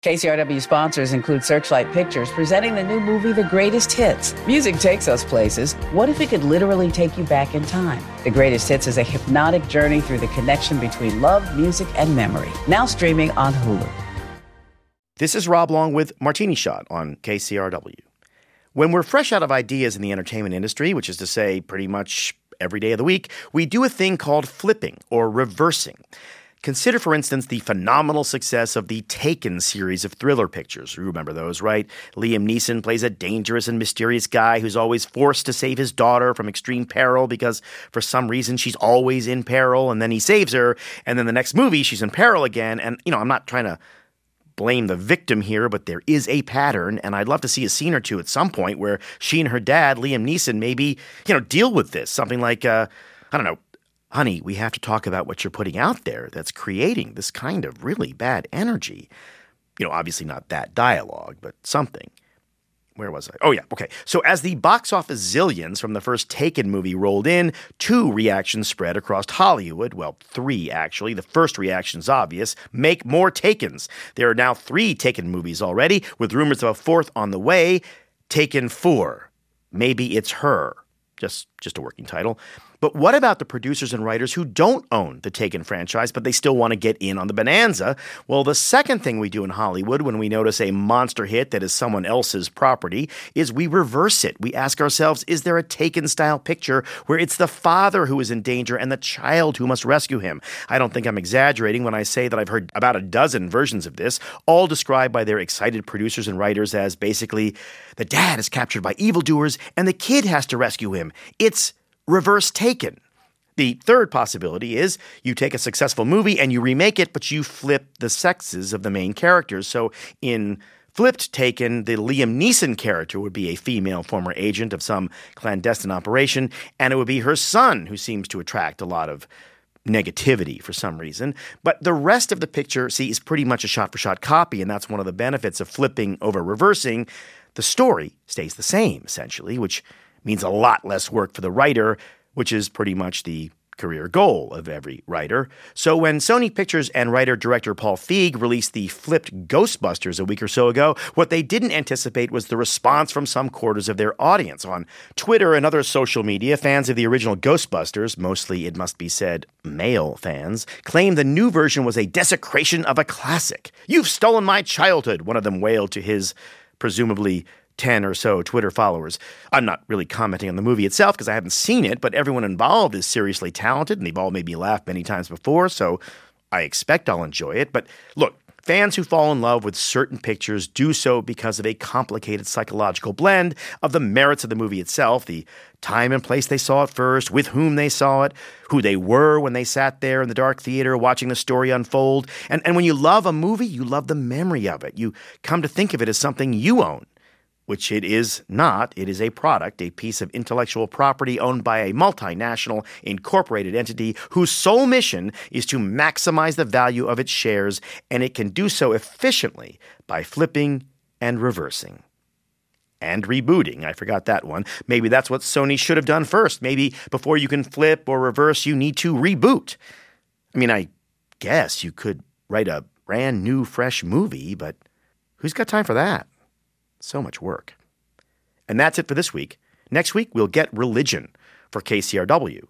KCRW sponsors include Searchlight Pictures, presenting the new movie, The Greatest Hits. Music takes us places. What if it could literally take you back in time? The Greatest Hits is a hypnotic journey through the connection between love, music, and memory. Now streaming on Hulu. This is Rob Long with Martini Shot on KCRW. When we're fresh out of ideas in the entertainment industry, which is to say pretty much every day of the week, we do a thing called flipping or reversing. Consider, for instance, the phenomenal success of the Taken series of thriller pictures. You remember those, right? Liam Neeson plays a dangerous and mysterious guy who's always forced to save his daughter from extreme peril because for some reason she's always in peril, and then he saves her, and then the next movie she's in peril again. And, I'm not trying to blame the victim here, but there is a pattern, and I'd love to see a scene or two at some point where she and her dad, Liam Neeson, maybe, deal with this. Something like, I don't know, honey, we have to talk about what you're putting out there that's creating this kind of really bad energy. Obviously not that dialogue, but something. Where was I? Oh, yeah. Okay. So as the box office zillions from the first Taken movie rolled in, 2 reactions spread across Hollywood. Well, 3, actually. The first reaction's obvious. Make more Takens. There are now 3 Taken movies already, with rumors of a 4th on the way. Taken 4. Maybe it's her. Just a working title. But what about the producers and writers who don't own the Taken franchise, but they still want to get in on the bonanza? Well, the second thing we do in Hollywood when we notice a monster hit that is someone else's property is we reverse it. We ask ourselves, is there a Taken-style picture where it's the father who is in danger and the child who must rescue him? I don't think I'm exaggerating when I say that I've heard about a dozen versions of this, all described by their excited producers and writers as basically the dad is captured by evildoers and the kid has to rescue him. It's reverse Taken. The third possibility is you take a successful movie and you remake it, but you flip the sexes of the main characters. So in flipped Taken, the Liam Neeson character would be a female former agent of some clandestine operation, and it would be her son who seems to attract a lot of negativity for some reason. But the rest of the picture, is pretty much a shot-for-shot copy, and that's one of the benefits of flipping over reversing. The story stays the same, essentially, which means a lot less work for the writer, which is pretty much the career goal of every writer. So when Sony Pictures and writer-director Paul Feig released the flipped Ghostbusters a week or so ago, what they didn't anticipate was the response from some quarters of their audience. On Twitter and other social media, fans of the original Ghostbusters, mostly, it must be said, male fans, claimed the new version was a desecration of a classic. "You've stolen my childhood," one of them wailed to his presumably 10 or so Twitter followers. I'm not really commenting on the movie itself because I haven't seen it, but everyone involved is seriously talented, and they've all made me laugh many times before, so I expect I'll enjoy it. But look, fans who fall in love with certain pictures do so because of a complicated psychological blend of the merits of the movie itself, the time and place they saw it first, with whom they saw it, who they were when they sat there in the dark theater watching the story unfold. And when you love a movie, you love the memory of it. You come to think of it as something you own, which it is not. It is a product, a piece of intellectual property owned by a multinational incorporated entity whose sole mission is to maximize the value of its shares, and it can do so efficiently by flipping and reversing. And rebooting. I forgot that one. Maybe that's what Sony should have done first. Maybe before you can flip or reverse, you need to reboot. I guess you could write a brand new, fresh movie, but who's got time for that? So much work. And that's it for this week. Next week, we'll get religion. For KCRW,